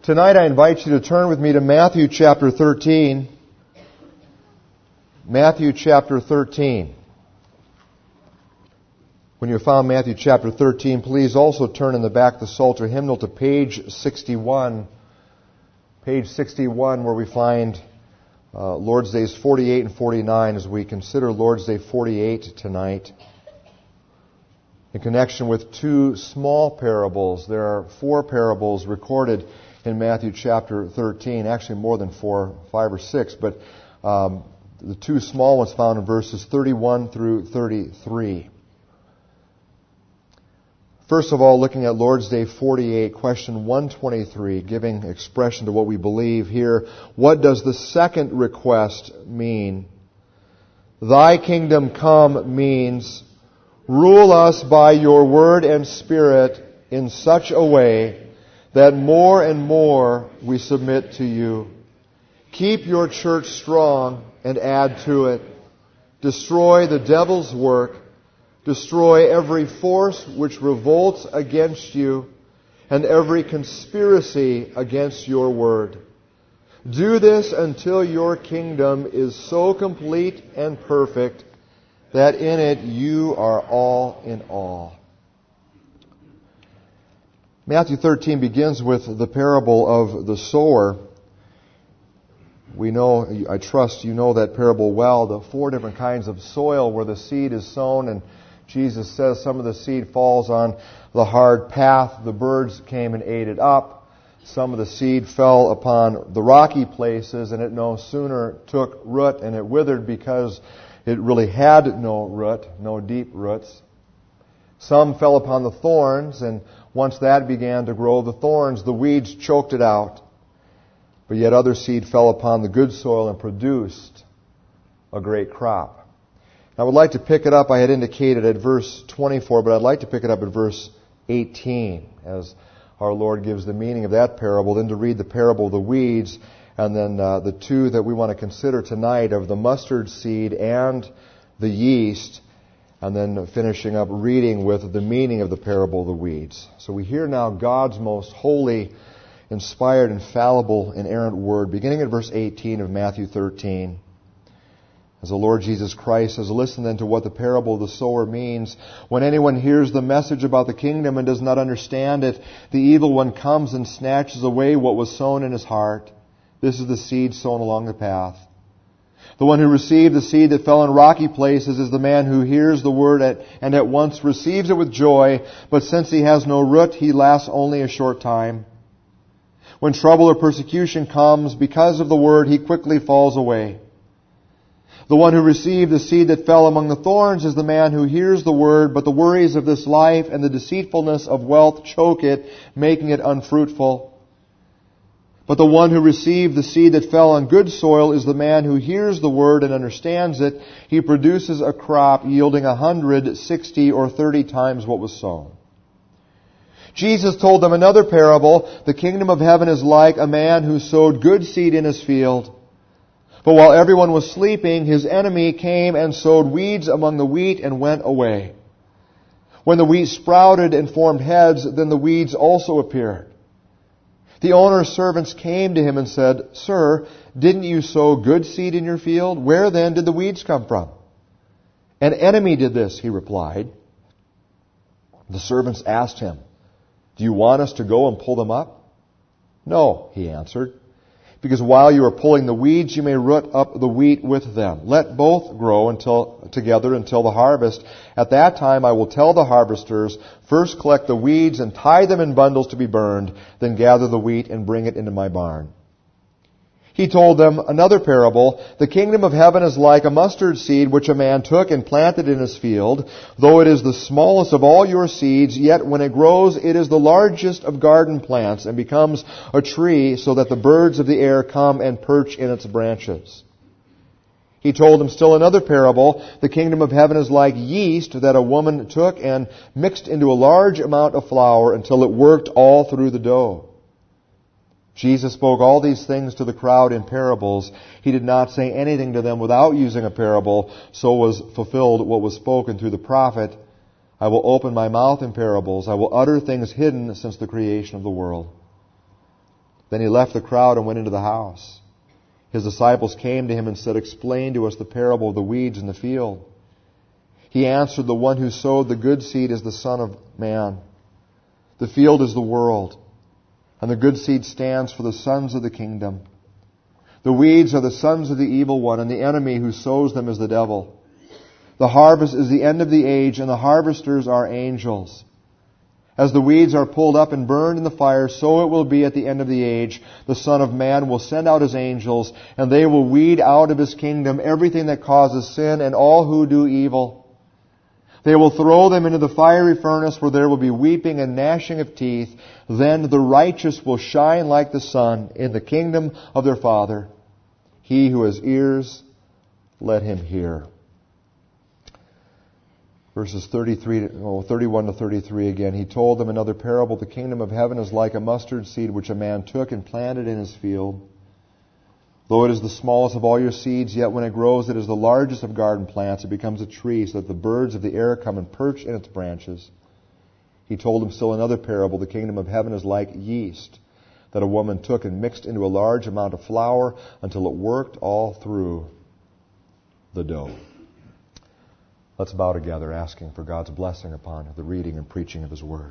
Tonight I invite you to turn with me to Matthew chapter 13. Matthew chapter 13. When you found Matthew chapter 13, please also turn in the back of the Psalter hymnal to page 61. Page 61, where we find Lord's Days 48 and 49 as we consider Lord's Day 48 tonight. In connection with two small parables, there are four parables recorded in Matthew chapter 13, actually more than four, 5 or 6, but the two small ones found in verses 31 through 33. First of all, looking at Lord's Day 48, question 123, giving expression to what we believe here. What does the second request mean? Thy kingdom come means, rule us by your word and spirit in such a way that more and more we submit to you. Keep your church strong and add to it. Destroy the devil's work. Destroy every force which revolts against you and every conspiracy against your word. Do this until your kingdom is so complete and perfect that in it you are all in all. Matthew 13 begins with the parable of the sower. We know, I trust you know that parable well, the four different kinds of soil where the seed is sown, and Jesus says some of the seed falls on the hard path. The birds came and ate it up. Some of the seed fell upon the rocky places, and it no sooner took root and it withered because it really had no root, no deep roots. Some fell upon the thorns, and once that began to grow, the thorns, the weeds choked it out. But yet other seed fell upon the good soil and produced a great crop. I would like to pick it up, I had indicated at verse 24, but I'd like to pick it up at verse 18 as our Lord gives the meaning of that parable, then to read the parable of the weeds, and then the two that we want to consider tonight of the mustard seed and the yeast, and then finishing up reading with the meaning of the parable of the weeds. So we hear now God's most holy, inspired, infallible, inerrant word, beginning at verse 18 of Matthew 13. As the Lord Jesus Christ says, listen then to what the parable of the sower means. When anyone hears the message about the kingdom and does not understand it, the evil one comes and snatches away what was sown in his heart. This is the seed sown along the path. The one who received the seed that fell in rocky places is the man who hears the word and at once receives it with joy, but since he has no root, he lasts only a short time. When trouble or persecution comes because of the word, he quickly falls away. The one who received the seed that fell among the thorns is the man who hears the word, but the worries of this life and the deceitfulness of wealth choke it, making it unfruitful. But the one who received the seed that fell on good soil is the man who hears the word and understands it. He produces a crop yielding 100, 60, or 30 times what was sown. Jesus told them another parable. The kingdom of heaven is like a man who sowed good seed in his field. But while everyone was sleeping, his enemy came and sowed weeds among the wheat and went away. When the wheat sprouted and formed heads, then the weeds also appeared. The owner's servants came to him and said, Sir, didn't you sow good seed in your field? Where then did the weeds come from? An enemy did this, he replied. The servants asked him, Do you want us to go and pull them up? No, he answered. Because while you are pulling the weeds, you may root up the wheat with them. Let both grow together until the harvest. At that time I will tell the harvesters, first collect the weeds and tie them in bundles to be burned, then gather the wheat and bring it into my barn. He told them another parable. The kingdom of heaven is like a mustard seed which a man took and planted in his field. Though it is the smallest of all your seeds, yet when it grows, it is the largest of garden plants and becomes a tree so that the birds of the air come and perch in its branches. He told them still another parable. The kingdom of heaven is like yeast that a woman took and mixed into a large amount of flour until it worked all through the dough. Jesus spoke all these things to the crowd in parables. He did not say anything to them without using a parable. So was fulfilled what was spoken through the prophet. I will open my mouth in parables. I will utter things hidden since the creation of the world. Then he left the crowd and went into the house. His disciples came to him and said, "Explain to us the parable of the weeds in the field." He answered, "The one who sowed the good seed is the Son of Man. The field is the world, and the good seed stands for the sons of the kingdom. The weeds are the sons of the evil one, and the enemy who sows them is the devil. The harvest is the end of the age, and the harvesters are angels. As the weeds are pulled up and burned in the fire, so it will be at the end of the age. The Son of Man will send out His angels, and they will weed out of His kingdom everything that causes sin and all who do evil. They will throw them into the fiery furnace where there will be weeping and gnashing of teeth. Then the righteous will shine like the sun in the kingdom of their Father. He who has ears, let him hear." Verses 31 to 33 again. He told them another parable. "The kingdom of heaven is like a mustard seed which a man took and planted in his field. Though it is the smallest of all your seeds, yet when it grows it is the largest of garden plants. It becomes a tree so that the birds of the air come and perch in its branches." He told them still another parable. "The kingdom of heaven is like yeast that a woman took and mixed into a large amount of flour until it worked all through the dough." Let's bow together, asking for God's blessing upon the reading and preaching of His Word.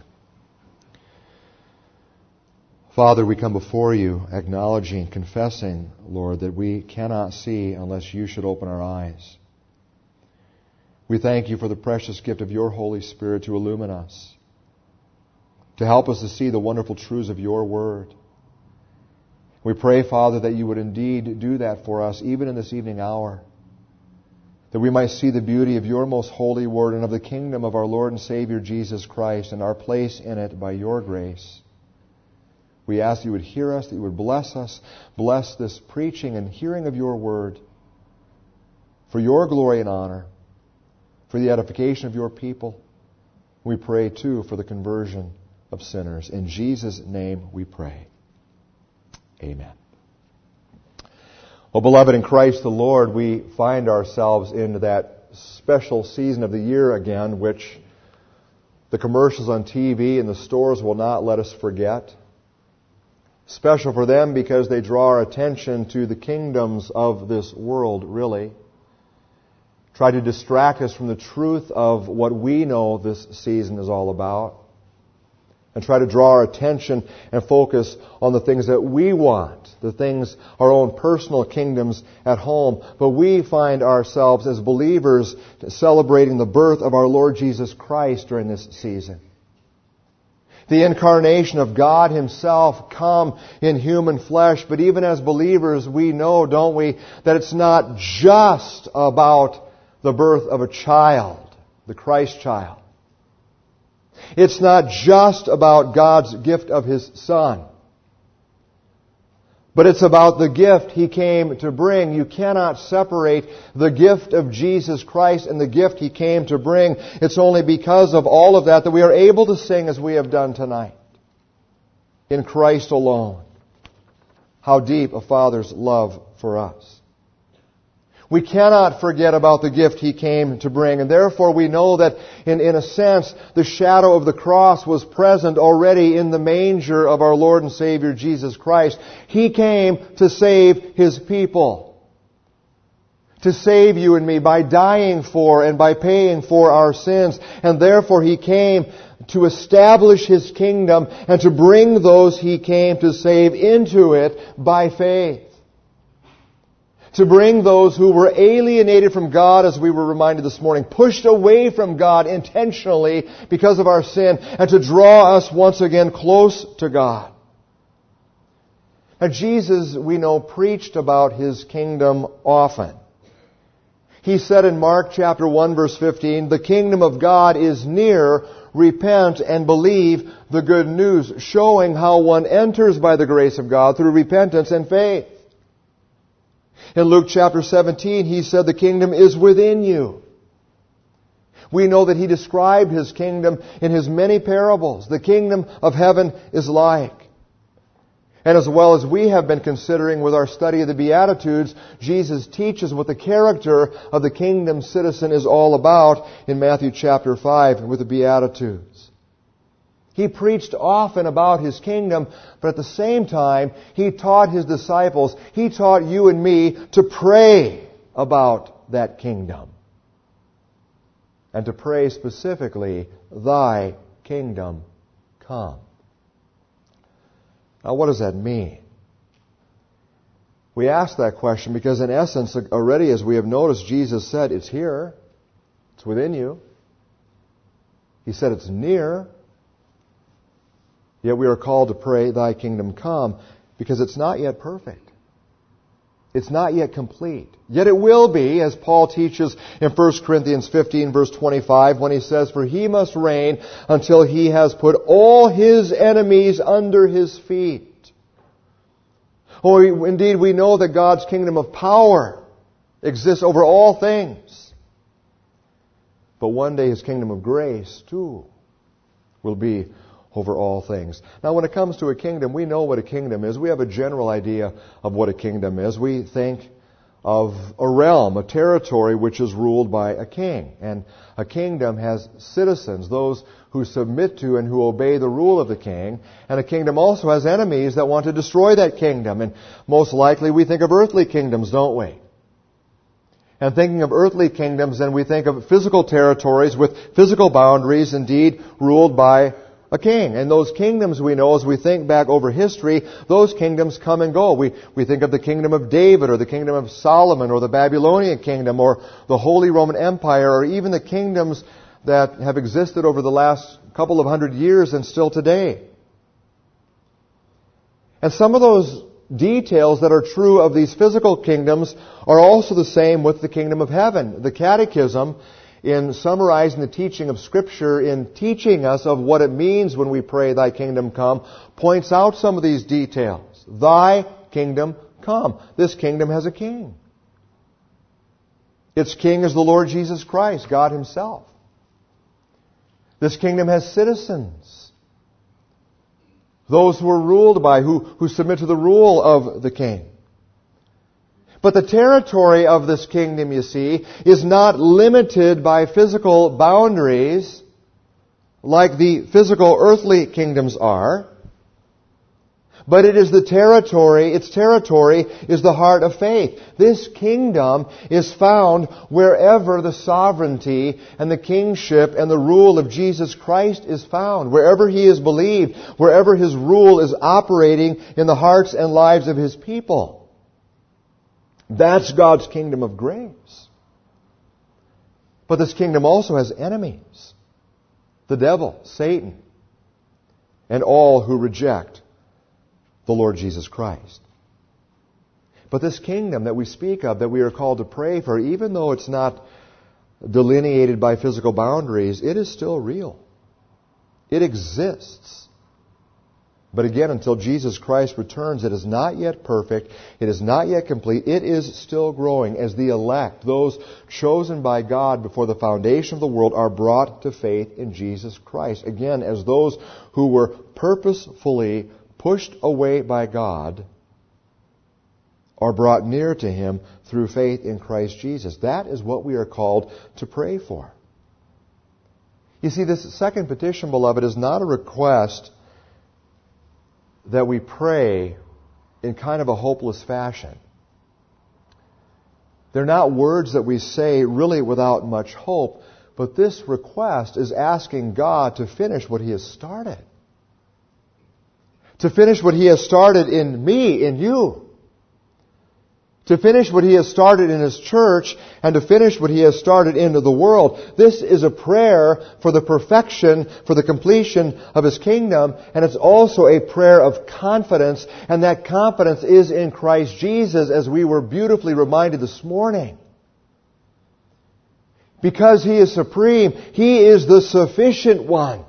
Father, we come before You acknowledging, confessing, Lord, that we cannot see unless You should open our eyes. We thank You for the precious gift of Your Holy Spirit to illumine us, to help us to see the wonderful truths of Your Word. We pray, Father, that You would indeed do that for us, even in this evening hour, that we might see the beauty of Your most holy Word and of the kingdom of our Lord and Savior Jesus Christ and our place in it by Your grace. We ask that You would hear us, that You would bless us, bless this preaching and hearing of Your Word for Your glory and honor, for the edification of Your people. We pray, too, for the conversion of sinners. In Jesus' name we pray. Amen. Well, beloved in Christ the Lord, we find ourselves in that special season of the year again, which the commercials on TV and the stores will not let us forget. Special for them because they draw our attention to the kingdoms of this world, really. Try to distract us from the truth of what we know this season is all about. And try to draw our attention and focus on the things that we want, the things, our own personal kingdoms at home. But we find ourselves as believers celebrating the birth of our Lord Jesus Christ during this season. The incarnation of God Himself come in human flesh. But even as believers, we know, don't we, that it's not just about the birth of a child, the Christ child. It's not just about God's gift of His Son, but it's about the gift He came to bring. You cannot separate the gift of Jesus Christ and the gift He came to bring. It's only because of all of that that we are able to sing as we have done tonight. In Christ alone. How deep a Father's love for us. We cannot forget about the gift He came to bring. And therefore we know that in a sense, the shadow of the cross was present already in the manger of our Lord and Savior Jesus Christ. He came to save His people. To save you and me by dying for and by paying for our sins. And therefore He came to establish His kingdom and to bring those He came to save into it by faith. To bring those who were alienated from God, as we were reminded this morning, pushed away from God intentionally because of our sin, and to draw us once again close to God. Now Jesus, we know, preached about His kingdom often. He said in Mark chapter 1 verse 15, "The kingdom of God is near, repent and believe the good news," showing how one enters by the grace of God through repentance and faith. In Luke chapter 17, He said, "The kingdom is within you." We know that He described His kingdom in His many parables. The kingdom of heaven is like. And as well as we have been considering with our study of the Beatitudes, Jesus teaches what the character of the kingdom citizen is all about in Matthew chapter 5 with the Beatitudes. He preached often about His kingdom, but at the same time, He taught His disciples, He taught you and me to pray about that kingdom. And to pray specifically, Thy kingdom come. Now, what does that mean? We ask that question because in essence, already as we have noticed, Jesus said, it's here. It's within you. He said it's near. Yet we are called to pray, Thy kingdom come, because it's not yet perfect. It's not yet complete. Yet it will be, as Paul teaches in 1 Corinthians 15, verse 25, when he says, For He must reign until He has put all His enemies under His feet. Oh, indeed, we know that God's kingdom of power exists over all things. But one day His kingdom of grace, too, will be over all things. Now, when it comes to a kingdom, we know what a kingdom is. We have a general idea of what a kingdom is. We think of a realm, a territory which is ruled by a king. And a kingdom has citizens, those who submit to and who obey the rule of the king. And a kingdom also has enemies that want to destroy that kingdom. And most likely we think of earthly kingdoms, don't we? And thinking of earthly kingdoms, then we think of physical territories with physical boundaries, indeed ruled by a king. And those kingdoms, we know, as we think back over history, those kingdoms come and go. We think of the kingdom of David, or the kingdom of Solomon, or the Babylonian kingdom, or the Holy Roman Empire, or even the kingdoms that have existed over the last couple of hundred years and still today. And some of those details that are true of these physical kingdoms are also the same with the kingdom of heaven. The Catechism, in summarizing the teaching of Scripture, in teaching us of what it means when we pray, Thy kingdom come, points out some of these details. Thy kingdom come. This kingdom has a king. Its king is the Lord Jesus Christ, God Himself. This kingdom has citizens. Those who are ruled by, who submit to the rule of the king. But the territory of this kingdom, you see, is not limited by physical boundaries like the physical earthly kingdoms are. But it is its territory is the heart of faith. This kingdom is found wherever the sovereignty and the kingship and the rule of Jesus Christ is found. Wherever He is believed, wherever His rule is operating in the hearts and lives of His people. That's God's kingdom of grace. But this kingdom also has enemies. The devil, Satan, and all who reject the Lord Jesus Christ. But this kingdom that we speak of, that we are called to pray for, even though it's not delineated by physical boundaries, it is still real. It exists. But again, until Jesus Christ returns, it is not yet perfect. It is not yet complete. It is still growing as the elect, those chosen by God before the foundation of the world, are brought to faith in Jesus Christ. Again, as those who were purposefully pushed away by God are brought near to Him through faith in Christ Jesus. That is what we are called to pray for. You see, this second petition, beloved, is not a request that we pray in kind of a hopeless fashion. They're not words that we say really without much hope, but this request is asking God to finish what He has started. To finish what He has started in me, in you. To finish what He has started in His church, and to finish what He has started into the world. This is a prayer for the perfection, for the completion of His kingdom, and it's also a prayer of confidence, and that confidence is in Christ Jesus, as we were beautifully reminded this morning. Because He is supreme, He is the sufficient one.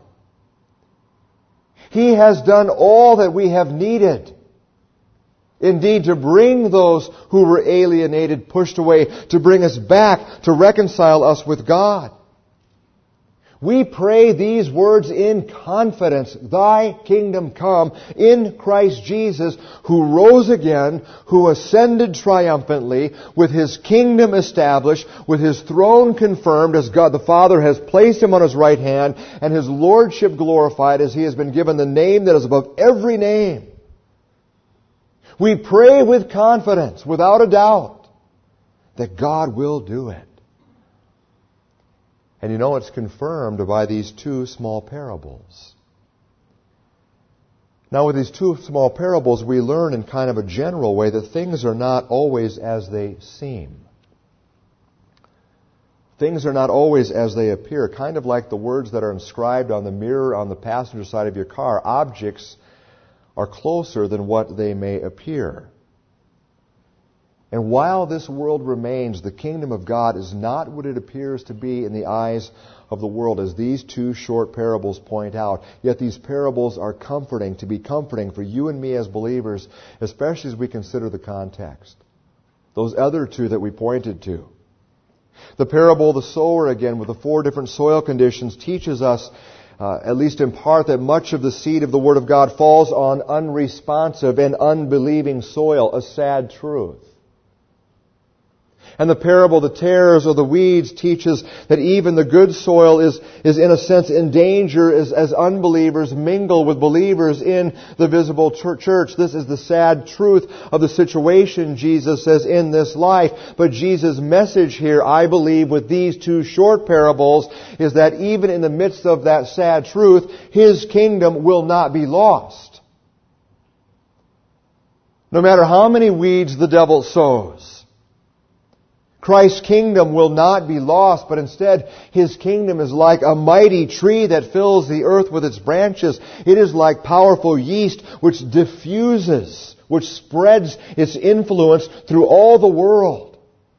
He has done all that we have needed. Indeed, to bring those who were alienated, pushed away, to bring us back, to reconcile us with God. We pray these words in confidence. Thy kingdom come in Christ Jesus, who rose again, who ascended triumphantly, with His kingdom established, with His throne confirmed as God the Father has placed Him on His right hand, and His lordship glorified as He has been given the name that is above every name. We pray with confidence, without a doubt, that God will do it. And you know, it's confirmed by these two small parables. Now, with these two small parables, we learn in kind of a general way that things are not always as they seem. Things are not always as they appear. Kind of like the words that are inscribed on the mirror on the passenger side of your car. Objects are closer than what they may appear. And while this world remains, the kingdom of God is not what it appears to be in the eyes of the world, as these two short parables point out. Yet these parables are comforting, to be comforting for you and me as believers, especially as we consider the context. Those other two that we pointed to. The parable of the sower, again, with the 4 different soil conditions, teaches us, at least in part, that much of the seed of the Word of God falls on unresponsive and unbelieving soil, a sad truth. And the parable of the tares or the weeds teaches that even the good soil is in a sense in danger as unbelievers mingle with believers in the visible church. This is the sad truth of the situation, Jesus says, in this life. But Jesus' message here, I believe, with these two short parables, is that even in the midst of that sad truth, His kingdom will not be lost. No matter how many weeds the devil sows, Christ's kingdom will not be lost, but instead His kingdom is like a mighty tree that fills the earth with its branches. It is like powerful yeast which diffuses, which spreads its influence through all the world.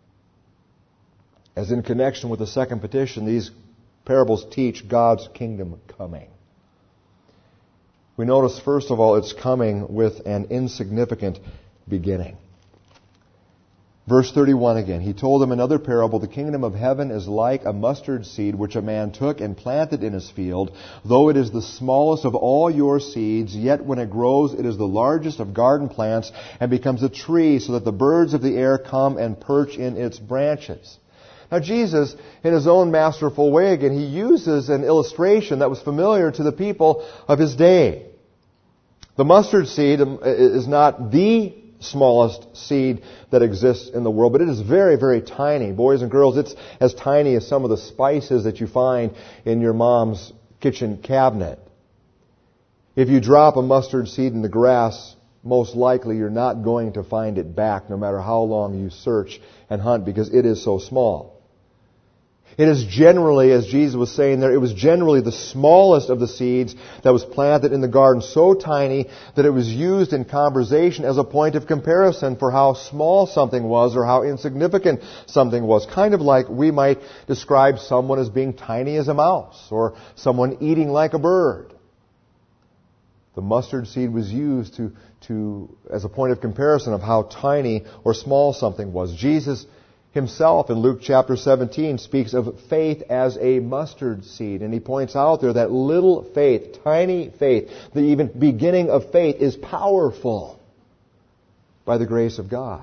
As in connection with the second petition, these parables teach God's kingdom coming. We notice, first of all, it's coming with an insignificant beginning. Verse 31 again. He told them another parable. The kingdom of heaven is like a mustard seed which a man took and planted in his field. Though it is the smallest of all your seeds, yet when it grows it is the largest of garden plants and becomes a tree so that the birds of the air come and perch in its branches. Now Jesus, in His own masterful way again, He uses an illustration that was familiar to the people of His day. The mustard seed is not the smallest seed that exists in the world, but it is very, very tiny. Boys and girls, it's as tiny as some of the spices that you find in your mom's kitchen cabinet. If you drop a mustard seed in the grass, most likely you're not going to find it back, no matter how long you search and hunt, because it is so small. It is generally, as Jesus was saying there, it was generally the smallest of the seeds that was planted in the garden, so tiny that it was used in conversation as a point of comparison for how small something was or how insignificant something was. Kind of like we might describe someone as being tiny as a mouse or someone eating like a bird. The mustard seed was used as a point of comparison of how tiny or small something was. Jesus Himself in Luke chapter 17 speaks of faith as a mustard seed. And He points out there that little faith, tiny faith, the even beginning of faith is powerful by the grace of God.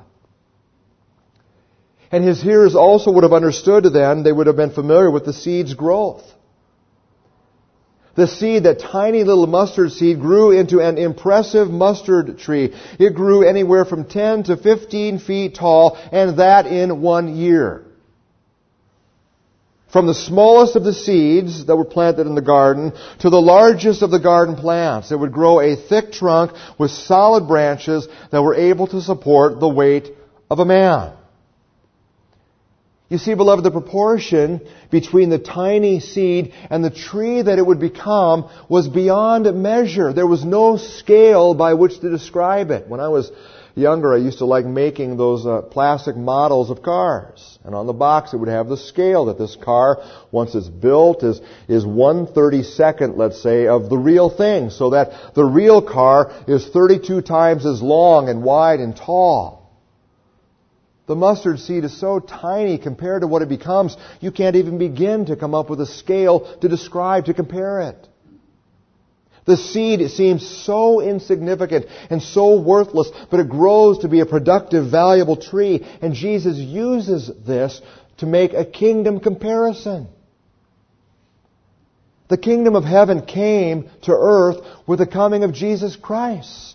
And His hearers also would have understood then, they would have been familiar with the seed's growth. The seed, that tiny little mustard seed, grew into an impressive mustard tree. It grew anywhere from 10 to 15 feet tall, and that in 1 year. From the smallest of the seeds that were planted in the garden to the largest of the garden plants, it would grow a thick trunk with solid branches that were able to support the weight of a man. You see, beloved, the proportion between the tiny seed and the tree that it would become was beyond measure. There was no scale by which to describe it. When I was younger, I used to like making those plastic models of cars. And on the box it would have the scale that this car, once it's built, is 1/32, let's say, of the real thing. So that the real car is 32 times as long and wide and tall. The mustard seed is so tiny compared to what it becomes, you can't even begin to come up with a scale to describe, to compare it. The seed seems so insignificant and so worthless, but it grows to be a productive, valuable tree. And Jesus uses this to make a kingdom comparison. The kingdom of heaven came to earth with the coming of Jesus Christ.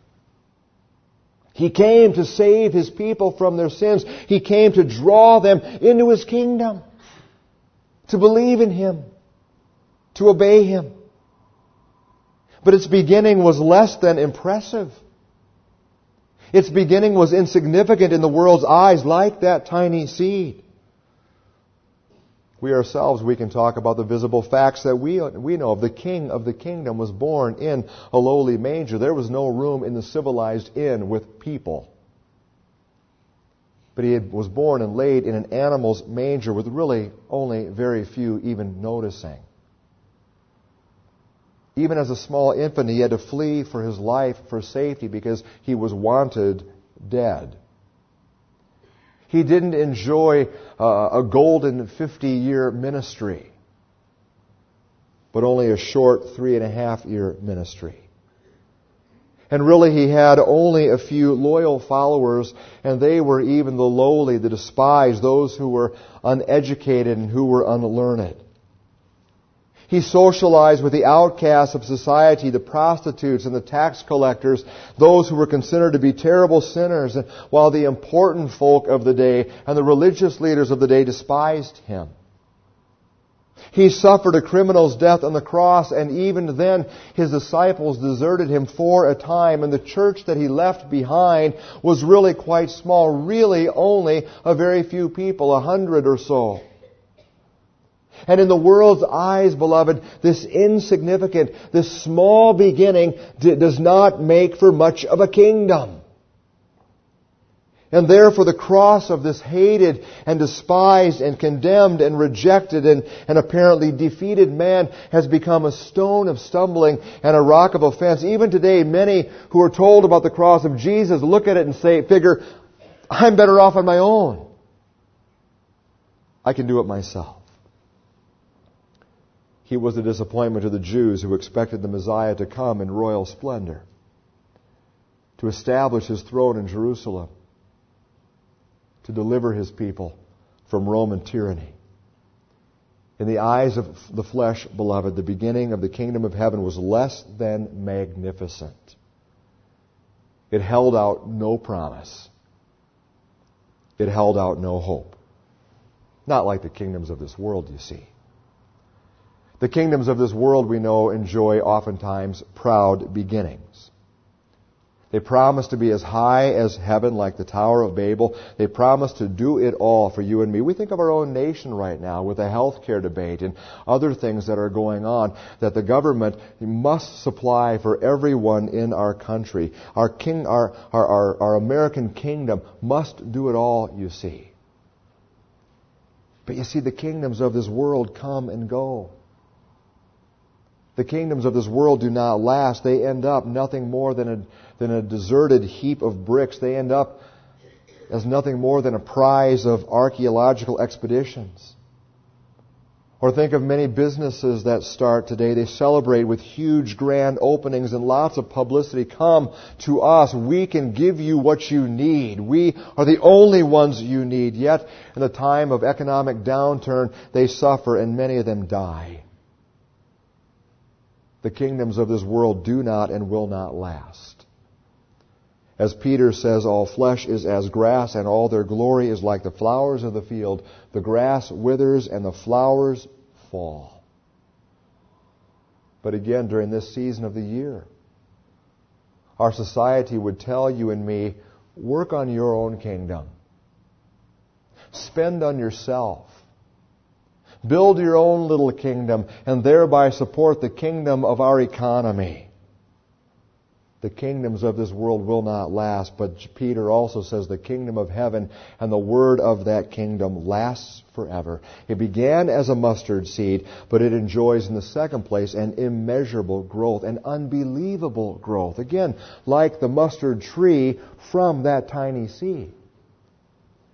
He came to save His people from their sins. He came to draw them into His kingdom, to believe in Him, to obey Him. But its beginning was less than impressive. Its beginning was insignificant in the world's eyes, like that tiny seed. We ourselves, we can talk about the visible facts that we know of. The King of the kingdom was born in a lowly manger. There was no room in the civilized inn with people. But He was born and laid in an animal's manger with really only very few even noticing. Even as a small infant, He had to flee for His life for safety because He was wanted dead. He didn't enjoy a golden 50-year ministry, but only a short 3.5-year ministry. And really He had only a few loyal followers, and they were even the lowly, the despised, those who were uneducated and who were unlearned. He socialized with the outcasts of society, the prostitutes and the tax collectors, those who were considered to be terrible sinners, while the important folk of the day and the religious leaders of the day despised Him. He suffered a criminal's death on the cross, and even then His disciples deserted Him for a time, and the church that He left behind was really quite small, really only a very few people, 100 or so. And in the world's eyes, beloved, this insignificant, this small beginning does not make for much of a kingdom. And therefore the cross of this hated and despised and condemned and rejected and apparently defeated man has become a stone of stumbling and a rock of offense. Even today, many who are told about the cross of Jesus look at it and figure, I'm better off on my own. I can do it myself. He was a disappointment to the Jews who expected the Messiah to come in royal splendor, to establish His throne in Jerusalem, to deliver His people from Roman tyranny. In the eyes of the flesh, beloved, the beginning of the kingdom of heaven was less than magnificent. It held out no promise. It held out no hope. Not like the kingdoms of this world, you see. The kingdoms of this world, we know, enjoy oftentimes proud beginnings. They promise to be as high as heaven, like the Tower of Babel. They promise to do it all for you and me. We think of our own nation right now with the health care debate and other things that are going on, that the government must supply for everyone in our country. Our American kingdom must do it all, you see. But you see, the kingdoms of this world come and go. The kingdoms of this world do not last. They end up nothing more than a deserted heap of bricks. They end up as nothing more than a prize of archaeological expeditions. Or think of many businesses that start today. They celebrate with huge grand openings and lots of publicity. Come to us. We can give you what you need. We are the only ones you need. Yet, in the time of economic downturn, they suffer and many of them die. The kingdoms of this world do not and will not last. As Peter says, all flesh is as grass, and all their glory is like the flowers of the field. The grass withers and the flowers fall. But again, during this season of the year, our society would tell you and me, work on your own kingdom. Spend on yourself. Build your own little kingdom and thereby support the kingdom of our economy. The kingdoms of this world will not last, but Peter also says the kingdom of heaven and the word of that kingdom lasts forever. It began as a mustard seed, but it enjoys in the second place an immeasurable growth, an unbelievable growth. Again, like the mustard tree from that tiny seed.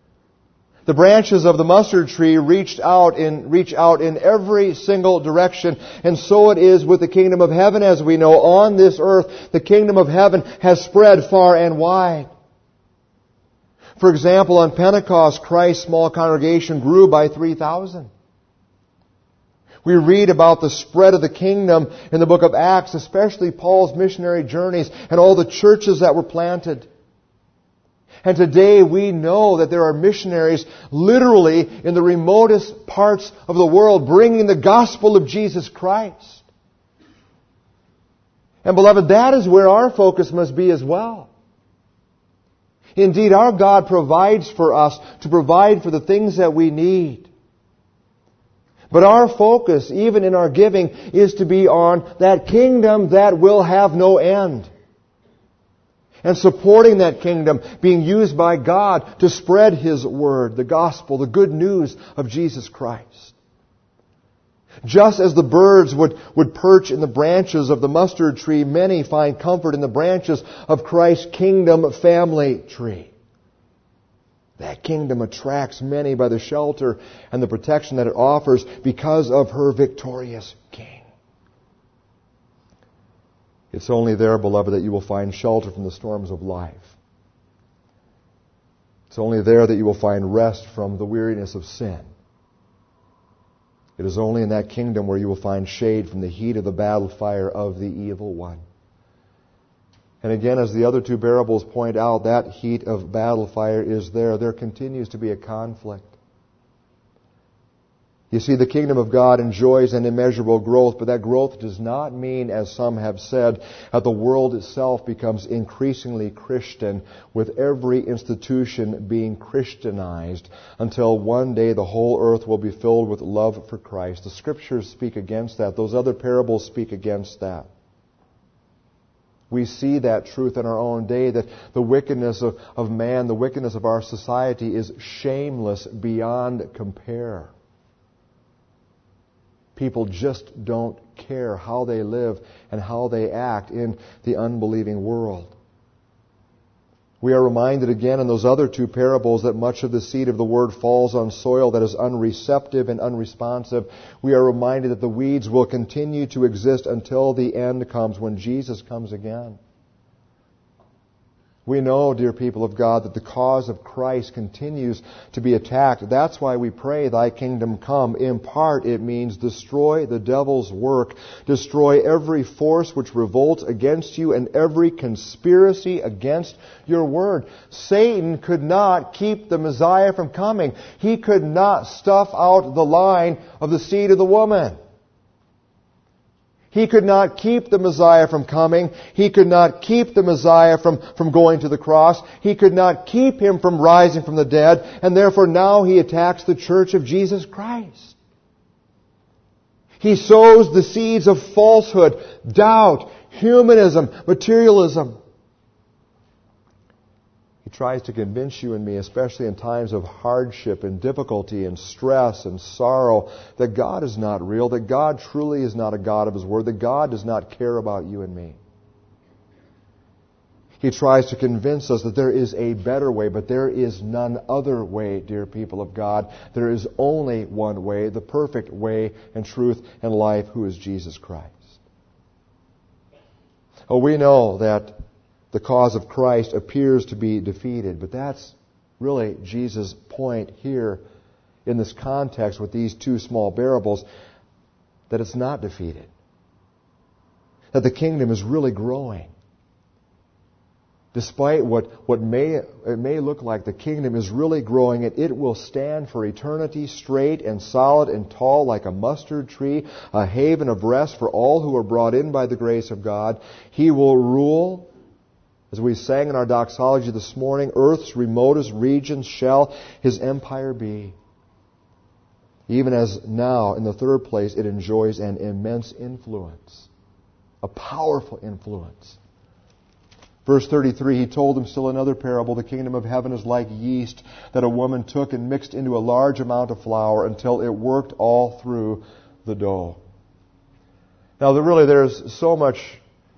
The branches of the mustard tree reach out in every single direction. And so it is with the kingdom of heaven, as we know. On this earth, the kingdom of heaven has spread far and wide. For example, on Pentecost, Christ's small congregation grew by 3,000. We read about the spread of the kingdom in the book of Acts, especially Paul's missionary journeys and all the churches that were planted. And today we know that there are missionaries literally in the remotest parts of the world bringing the gospel of Jesus Christ. And beloved, that is where our focus must be as well. Indeed, our God provides for us to provide for the things that we need. But our focus, even in our giving, is to be on that kingdom that will have no end. And supporting that kingdom, being used by God to spread His Word, the gospel, the good news of Jesus Christ. Just as the birds would perch in the branches of the mustard tree, many find comfort in the branches of Christ's kingdom family tree. That kingdom attracts many by the shelter and the protection that it offers because of her victorious King. It's only there, beloved, that you will find shelter from the storms of life. It's only there that you will find rest from the weariness of sin. It is only in that kingdom where you will find shade from the heat of the battle fire of the evil one. And again, as the other two parables point out, that heat of battle fire is there. There continues to be a conflict. You see, the kingdom of God enjoys an immeasurable growth, but that growth does not mean, as some have said, that the world itself becomes increasingly Christian, with every institution being Christianized, until one day the whole earth will be filled with love for Christ. The Scriptures speak against that. Those other parables speak against that. We see that truth in our own day, that the wickedness of man, the wickedness of our society is shameless beyond compare. People just don't care how they live and how they act in the unbelieving world. We are reminded again in those other two parables that much of the seed of the word falls on soil that is unreceptive and unresponsive. We are reminded that the weeds will continue to exist until the end comes, when Jesus comes again. We know, dear people of God, that the cause of Christ continues to be attacked. That's why we pray, Thy kingdom come. In part, it means destroy the devil's work. Destroy every force which revolts against you and every conspiracy against your word. Satan could not keep the Messiah from coming. He could not stuff out the line of the seed of the woman. He could not keep the Messiah from coming. He could not keep the Messiah from going to the cross. He could not keep Him from rising from the dead. And therefore now he attacks the church of Jesus Christ. He sows the seeds of falsehood, doubt, humanism, materialism. He tries to convince you and me, especially in times of hardship and difficulty and stress and sorrow, that God is not real, that God truly is not a God of His Word, that God does not care about you and me. He tries to convince us that there is a better way, but there is none other way, dear people of God. There is only one way, the perfect way and truth and life, who is Jesus Christ. Oh, we know that the cause of Christ appears to be defeated, but that's really Jesus' point here in this context with these two small parables, that it's not defeated. That the kingdom is really growing. Despite what it may look like, the kingdom is really growing, and it will stand for eternity straight and solid and tall like a mustard tree, a haven of rest for all who are brought in by the grace of God. He will rule. As we sang in our doxology this morning, earth's remotest regions shall His empire be. Even as now, in the third place, it enjoys an immense influence, a powerful influence. Verse 33, He told them still another parable. The kingdom of heaven is like yeast that a woman took and mixed into a large amount of flour until it worked all through the dough. Now, there's so much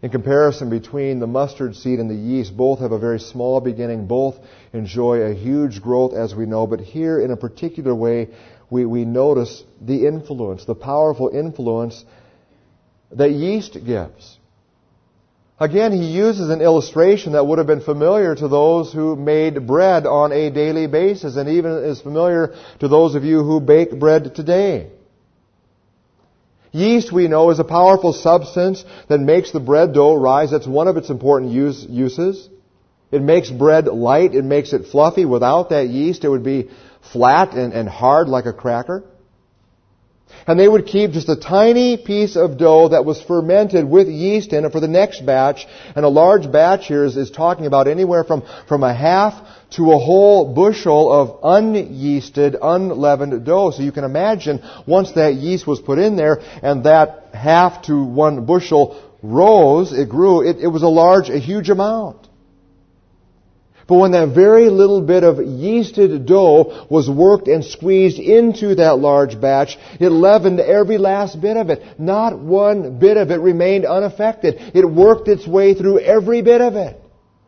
In comparison between the mustard seed and the yeast, both have a very small beginning. Both enjoy a huge growth, as we know. But here, in a particular way, we notice the influence, the powerful influence that yeast gives. Again, he uses an illustration that would have been familiar to those who made bread on a daily basis, and even is familiar to those of you who bake bread today. Yeast, we know, is a powerful substance that makes the bread dough rise. That's one of its important uses. It makes bread light. It makes it fluffy. Without that yeast, it would be flat and hard like a cracker. And they would keep just a tiny piece of dough that was fermented with yeast in it for the next batch. And a large batch here is talking about anywhere from a half to a whole bushel of unyeasted, unleavened dough. So you can imagine, once that yeast was put in there and that half to 1 bushel rose, it grew, it was a huge amount. But when that very little bit of yeasted dough was worked and squeezed into that large batch, it leavened every last bit of it. Not one bit of it remained unaffected. It worked its way through every bit of it.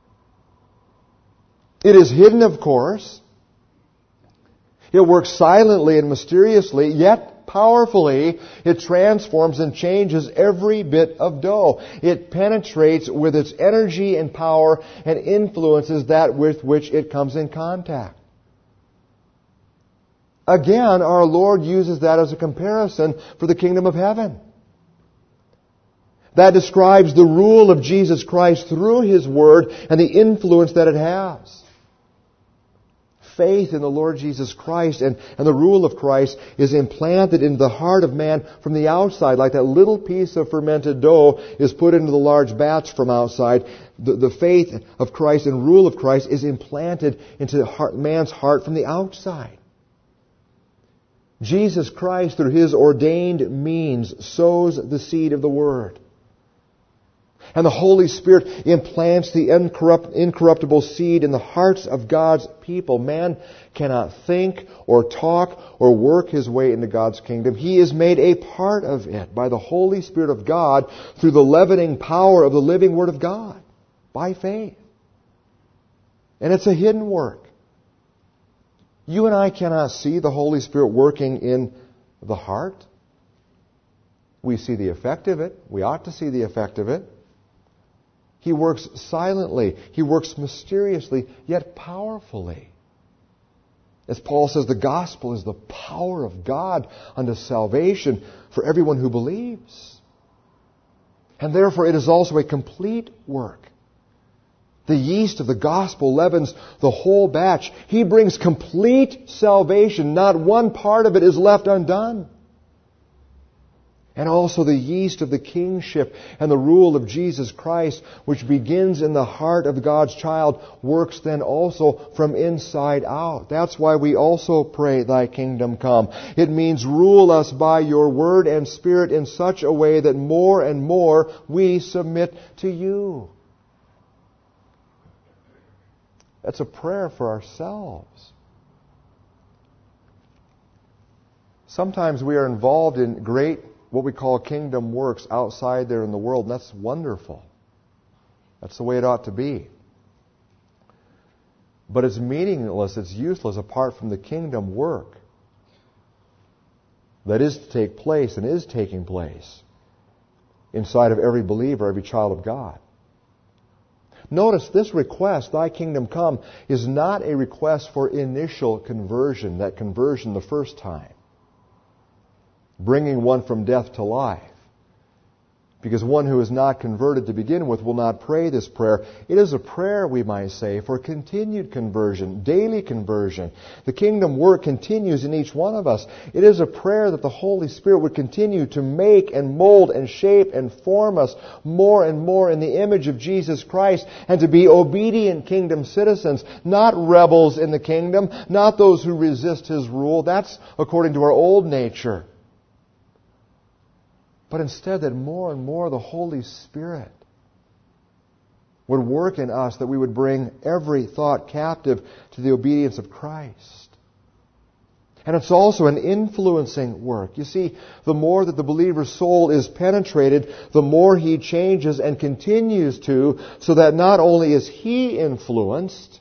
It is hidden, of course. It works silently and mysteriously, yet powerfully. It transforms and changes every bit of dough. It penetrates with its energy and power and influences that with which it comes in contact. Again, our Lord uses that as a comparison for the kingdom of heaven. That describes the rule of Jesus Christ through His Word and the influence that it has. Faith in the Lord Jesus Christ and the rule of Christ is implanted into the heart of man from the outside, like that little piece of fermented dough is put into the large batch from outside. The faith of Christ and rule of Christ is implanted into man's heart from the outside. Jesus Christ, through His ordained means, sows the seed of the Word. And the Holy Spirit implants the incorruptible seed in the hearts of God's people. Man cannot think or talk or work his way into God's kingdom. He is made a part of it by the Holy Spirit of God through the leavening power of the living Word of God, by faith. And it's a hidden work. You and I cannot see the Holy Spirit working in the heart. We see the effect of it. We ought to see the effect of it. He works silently. He works mysteriously, yet powerfully. As Paul says, the gospel is the power of God unto salvation for everyone who believes. And therefore it is also a complete work. The yeast of the gospel leavens the whole batch. He brings complete salvation. Not one part of it is left undone. And also the yeast of the kingship and the rule of Jesus Christ, which begins in the heart of God's child, works then also from inside out. That's why we also pray, Thy kingdom come. It means rule us by Your word and Spirit in such a way that more and more we submit to You. That's a prayer for ourselves. Sometimes we are involved in great, what we call kingdom works outside there in the world, and that's wonderful. That's the way it ought to be. But it's meaningless, it's useless apart from the kingdom work that is to take place and is taking place inside of every believer, every child of God. Notice this request, Thy kingdom come, is not a request for initial conversion, that conversion the first time. Bringing one from death to life. Because one who is not converted to begin with will not pray this prayer. It is a prayer, we might say, for continued conversion, daily conversion. The kingdom work continues in each one of us. It is a prayer that the Holy Spirit would continue to make and mold and shape and form us more and more in the image of Jesus Christ, and to be obedient kingdom citizens, not rebels in the kingdom, not those who resist His rule. That's according to our old nature. But instead that more and more the Holy Spirit would work in us, that we would bring every thought captive to the obedience of Christ. And it's also an influencing work. You see, the more that the believer's soul is penetrated, the more he changes and continues to, so that not only is he influenced,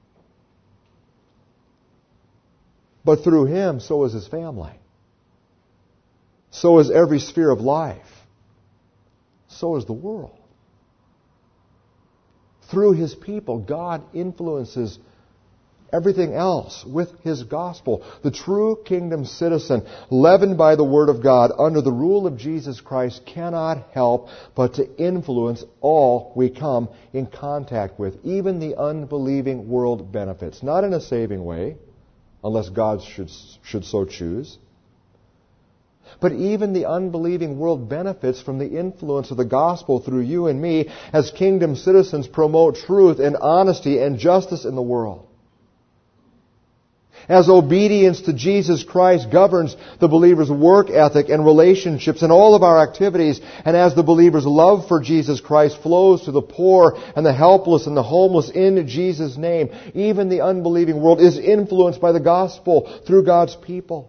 but through him, so is his family. So is every sphere of life. So is the world. Through his people, God influences everything else with his gospel. The true kingdom citizen, leavened by the Word of God under the rule of Jesus Christ, cannot help but to influence all we come in contact with. Even the unbelieving world benefits. Not in a saving way, unless God should so choose. But even the unbelieving world benefits from the influence of the gospel through you and me as kingdom citizens promote truth and honesty and justice in the world. As obedience to Jesus Christ governs the believer's work ethic and relationships and all of our activities, and as the believer's love for Jesus Christ flows to the poor and the helpless and the homeless in Jesus' name, even the unbelieving world is influenced by the gospel through God's people.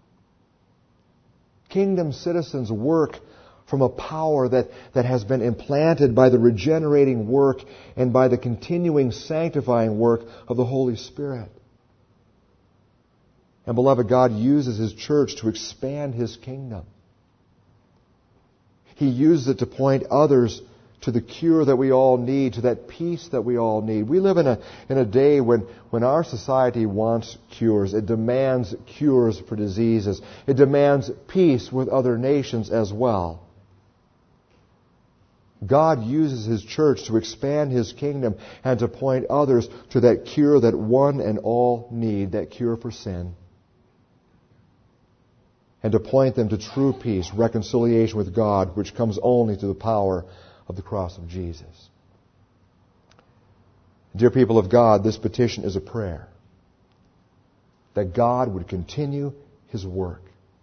Kingdom citizens work from a power that has been implanted by the regenerating work and by the continuing sanctifying work of the Holy Spirit. And beloved, God uses His church to expand His kingdom. He uses it to point others to the cure that we all need, to that peace that we all need. We live in a day when our society wants cures. It demands cures for diseases. It demands peace with other nations as well. God uses His church to expand His kingdom and to point others to that cure that one and all need, that cure for sin. And to point them to true peace, reconciliation with God, which comes only through the power of the cross of Jesus. Dear people of God, this petition is a prayer that God would continue His work,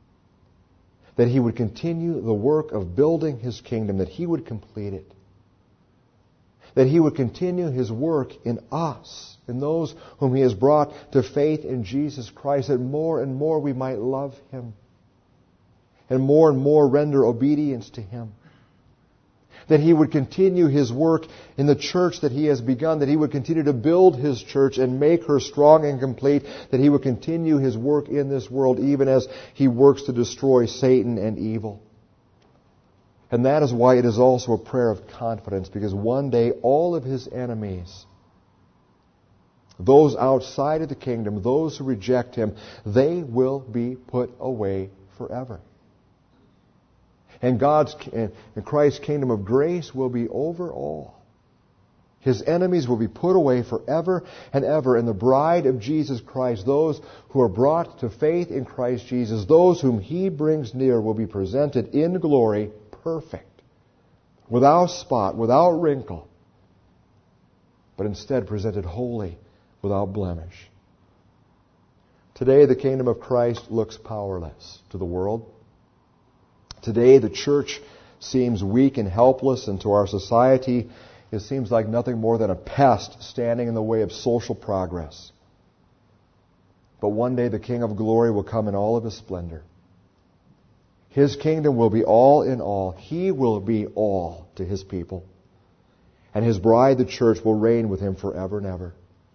that He would continue the work of building His kingdom, that He would complete it, that He would continue His work in us, in those whom He has brought to faith in Jesus Christ, that more and more we might love Him and more render obedience to Him. That He would continue His work in the church that He has begun, that He would continue to build His church and make her strong and complete, that He would continue His work in this world even as He works to destroy Satan and evil. And that is why it is also a prayer of confidence, because one day all of His enemies, those outside of the kingdom, those who reject Him, they will be put away forever. And Christ's kingdom of grace will be over all. His enemies will be put away forever and ever. And the bride of Jesus Christ, those who are brought to faith in Christ Jesus, those whom He brings near, will be presented in glory, perfect, without spot, without wrinkle, but instead presented holy, without blemish. Today, the kingdom of Christ looks powerless to the world. Today, the church seems weak and helpless, and to our society, it seems like nothing more than a pest standing in the way of social progress. But one day, the King of Glory will come in all of His splendor. His kingdom will be all in all. He will be all to His people. And His bride, the church, will reign with Him forever and ever.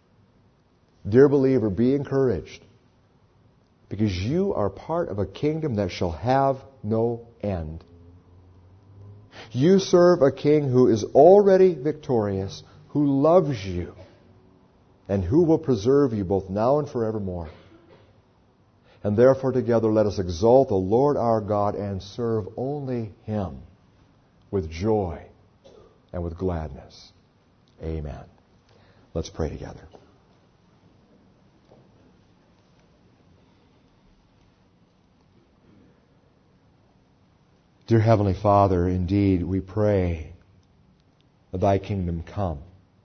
Dear believer, be encouraged, because you are part of a kingdom that shall have no end. You serve a King who is already victorious, who loves you, and who will preserve you both now and forevermore. And therefore together let us exalt the Lord our God and serve only Him with joy and with gladness. Amen. Let's pray together. Dear Heavenly Father, indeed we pray that Thy kingdom come.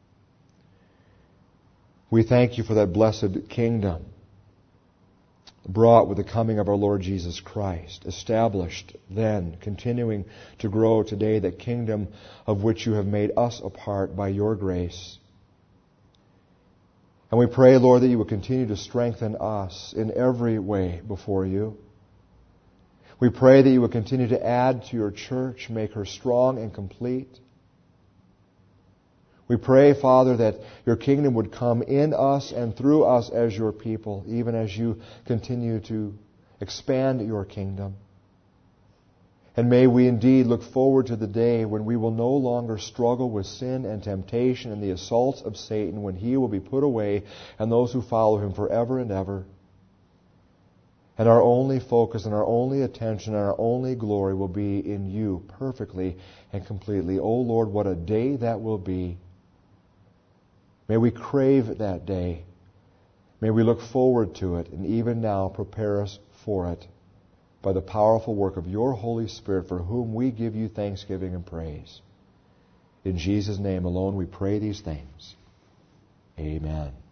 We thank You for that blessed kingdom brought with the coming of our Lord Jesus Christ, established then, continuing to grow today, that kingdom of which You have made us a part by Your grace. And we pray, Lord, that you will continue to strengthen us in every way before you. We pray that you will continue to add to your church, make her strong and complete. We pray, Father, that your kingdom would come in us and through us as your people, even as you continue to expand your kingdom. And may we indeed look forward to the day when we will no longer struggle with sin and temptation and the assaults of Satan, when he will be put away and those who follow him forever and ever. And our only focus and our only attention and our only glory will be in you perfectly and completely. Oh Lord, what a day that will be. May we crave that day. May we look forward to it and even now prepare us for it by the powerful work of your Holy Spirit, for whom we give you thanksgiving and praise. In Jesus' name alone we pray these things. Amen.